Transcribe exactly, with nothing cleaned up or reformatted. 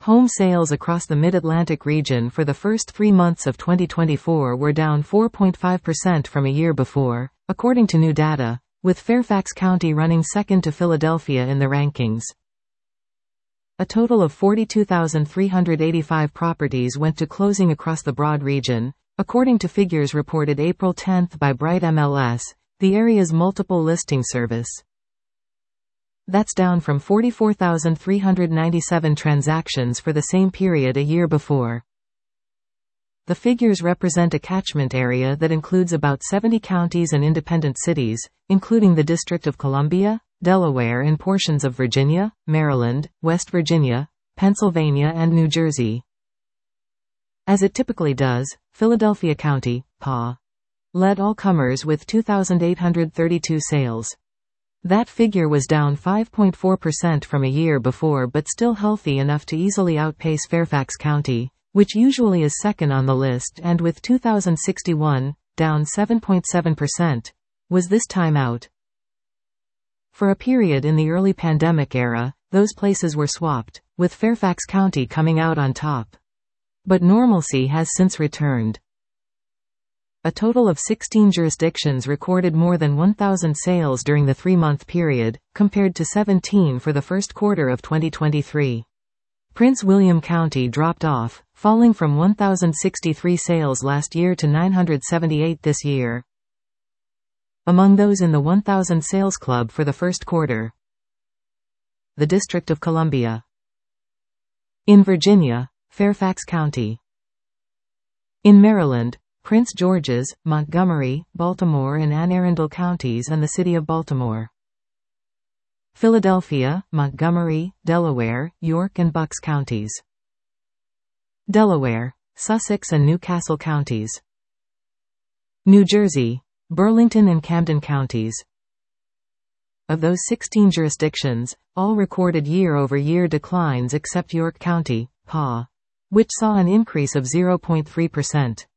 Home sales across the Mid-Atlantic region for the first three months of twenty twenty-four were down four point five percent from a year before, according to new data, with Fairfax County running second to Philadelphia in the rankings. A total of forty-two thousand three hundred eighty-five properties went to closing across the broad region, according to figures reported April tenth by Bright M L S, the area's multiple listing service. That's down from forty-four thousand three hundred ninety-seven transactions for the same period a year before. The figures represent a catchment area that includes about seventy counties and independent cities, including the District of Columbia, Delaware and portions of Virginia, Maryland, West Virginia, Pennsylvania and New Jersey. As it typically does, Philadelphia County, P A, led all comers with two thousand eight hundred thirty-two sales. That figure was down five point four percent from a year before but still healthy enough to easily outpace Fairfax County, which usually is second on the list and with two thousand sixty-one, down seven point seven percent, was this time out. For a period in the early pandemic era, those places were swapped, with Fairfax County coming out on top. But normalcy has since returned. A total of sixteen jurisdictions recorded more than one thousand sales during the three-month period, compared to seventeen for the first quarter of twenty twenty-three. Prince William County dropped off, falling from one thousand sixty-three sales last year to nine hundred seventy-eight this year. Among those in the one thousand sales club for the first quarter: the District of Columbia. In Virginia, Fairfax County. In Maryland, Prince George's, Montgomery, Baltimore and Anne Arundel counties and the City of Baltimore. Philadelphia, Montgomery, Delaware, York and Bucks counties. Delaware, Sussex and Newcastle counties. New Jersey, Burlington and Camden counties. Of those sixteen jurisdictions, all recorded year-over-year declines except York County, P A, which saw an increase of zero point three percent.